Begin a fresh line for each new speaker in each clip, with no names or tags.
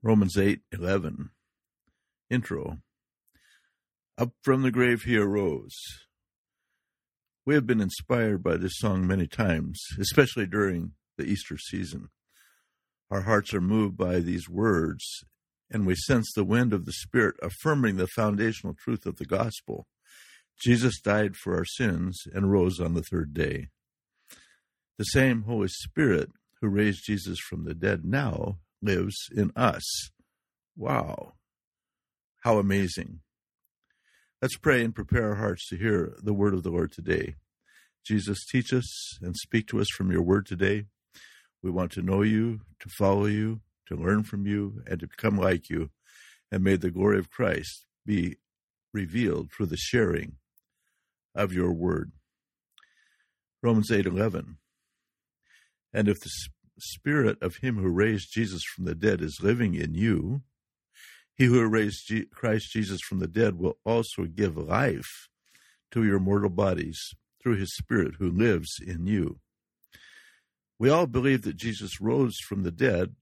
Romans 8:11. Intro. Up from the grave he arose. We have been inspired by this song many times, especially during the Easter season. Our hearts are moved by these words, and we sense the wind of the Spirit affirming the foundational truth of the gospel. Jesus died for our sins and rose on the third day. The same Holy Spirit who raised Jesus from the dead now lives in us. Wow. How amazing. Let's pray and prepare our hearts to hear the word of the Lord today. Jesus, teach us and speak to us from your word today. We want to know you, to follow you, to learn from you, and to become like you. And may the glory of Christ be revealed through the sharing of your word. Romans 8:11. And if the Spirit of him who raised Jesus from the dead is living in you, he who raised Christ Jesus from the dead will also give life to your mortal bodies through his Spirit who lives in you. We all believe that Jesus rose from the dead,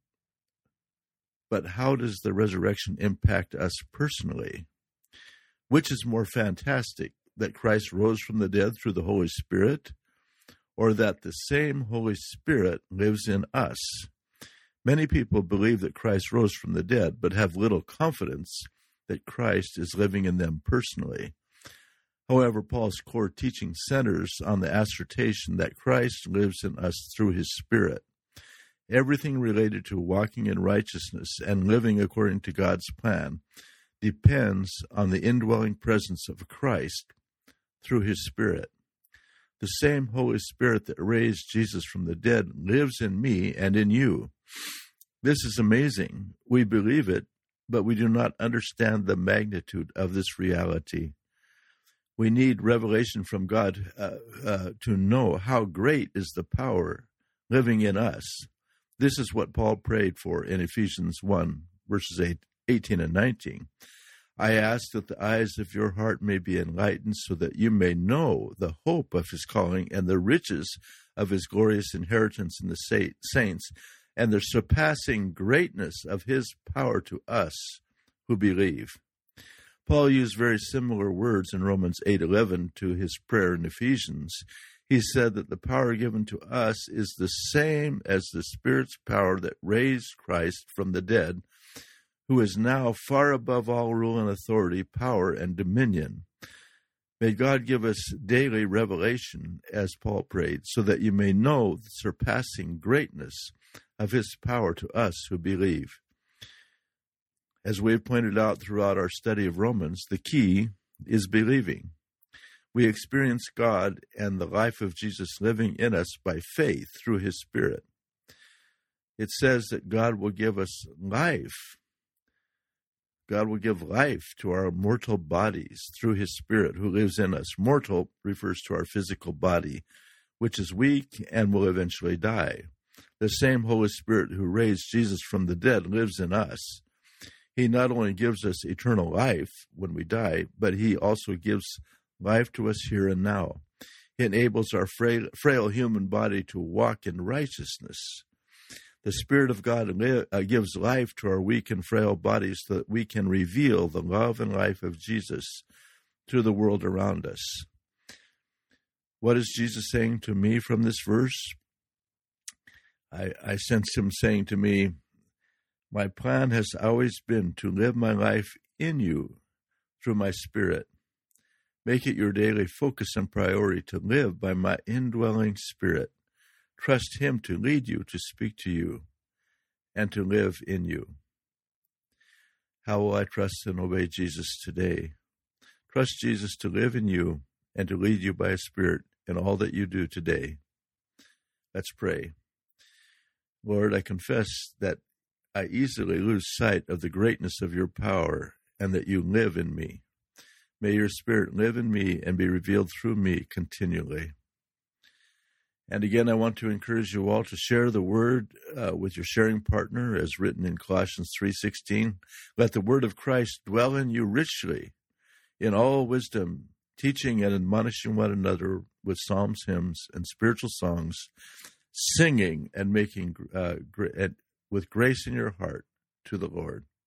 but how does the resurrection impact us personally? Which is more fantastic, that Christ rose from the dead through the Holy Spirit, or that the same Holy Spirit lives in us? Many people believe that Christ rose from the dead, but have little confidence that Christ is living in them personally. However, Paul's core teaching centers on the assertion that Christ lives in us through his Spirit. Everything related to walking in righteousness and living according to God's plan depends on the indwelling presence of Christ through his Spirit. The same Holy Spirit that raised Jesus from the dead lives in me and in you. This is amazing. We believe it, but we do not understand the magnitude of this reality. We need revelation from God to know how great is the power living in us. This is what Paul prayed for in Ephesians 1, verses 18 and 19. I ask that the eyes of your heart may be enlightened so that you may know the hope of his calling and the riches of his glorious inheritance in the saints and the surpassing greatness of his power to us who believe. Paul used very similar words in Romans 8:11 to his prayer in Ephesians. He said that the power given to us is the same as the Spirit's power that raised Christ from the dead, who is now far above all rule and authority, power, and dominion. May God give us daily revelation, as Paul prayed, so that you may know the surpassing greatness of his power to us who believe. As we have pointed out throughout our study of Romans, the key is believing. We experience God and the life of Jesus living in us by faith through his Spirit. It says that God will give us life. God will give life to our mortal bodies through his Spirit who lives in us. Mortal refers to our physical body, which is weak and will eventually die. The same Holy Spirit who raised Jesus from the dead lives in us. He not only gives us eternal life when we die, but he also gives life to us here and now. He enables our frail human body to walk in righteousness. The Spirit of God gives life to our weak and frail bodies so that we can reveal the love and life of Jesus to the world around us. What is Jesus saying to me from this verse? I sense him saying to me, my plan has always been to live my life in you through my Spirit. Make it your daily focus and priority to live by my indwelling Spirit. Trust him to lead you, to speak to you, and to live in you. How will I trust and obey Jesus today? Trust Jesus to live in you and to lead you by his Spirit in all that you do today. Let's pray. Lord, I confess that I easily lose sight of the greatness of your power and that you live in me. May your Spirit live in me and be revealed through me continually. And again, I want to encourage you all to share the word with your sharing partner, as written in Colossians 3:16. Let the word of Christ dwell in you richly, in all wisdom, teaching and admonishing one another with psalms, hymns, and spiritual songs, singing and making with grace in your heart to the Lord.